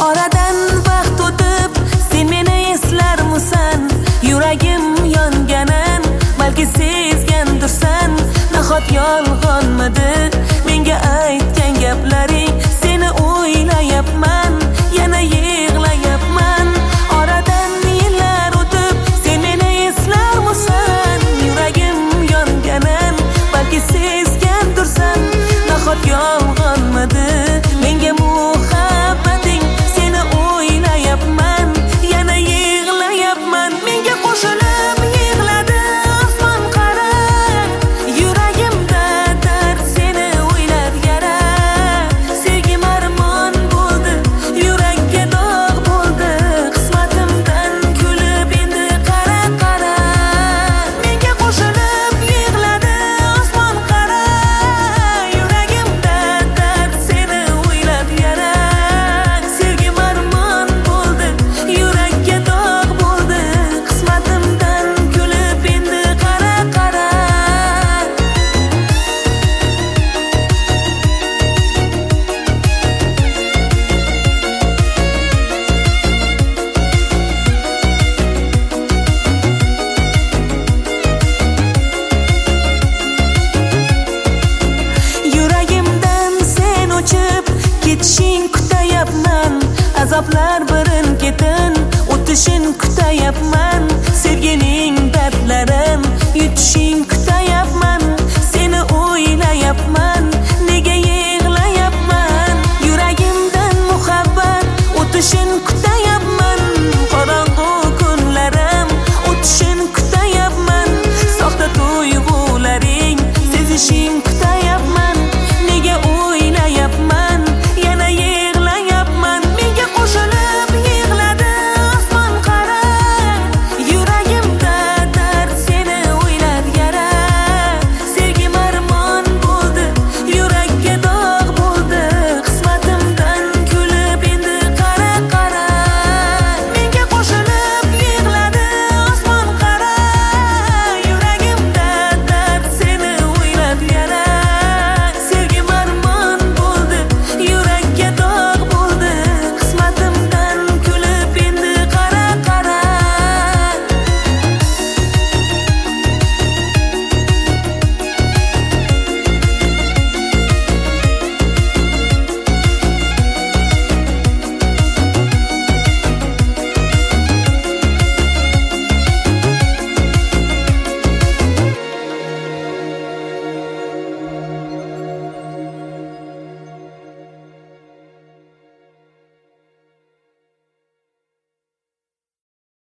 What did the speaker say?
Oradan vaqt o'tib sen meni eslarmisan? Yuragim yonganin balki sezgandirsan. Nahot yolg'onmidi menga aytgan gaplaring? Seni o'ylayapman, yana yig'layapman. Oradan yillar o'tib sen meni eslarmisan? Yuragim yonganin balki sezgandirsan. Nahot yolg'onmidi menga muhabbating? Seni o'ylayapman, yana yig'layapman. Menga qo'shilib yig'ladi osmon qara. Yuragimda dard seni o'ylab yara. Sevgim armon bo'ldi, yurakka dog' bo'ldi. Qismatimdan kulib endi qara qara. Menga qo'shilib yig'ladi osmon qara. Yuragimda dard seni o'ylab yara. Sevgim armon bo'ldi, yurakka dog' bo'ldi. Qismatimdan kulib endi qara qara. Yuragimdan sen o'chib ketishing kutayapman. Azoblar birin ketin o'tishing kutayapman. Sevgining dardlarin yutishing kutayapman. Seni o'ylayapman.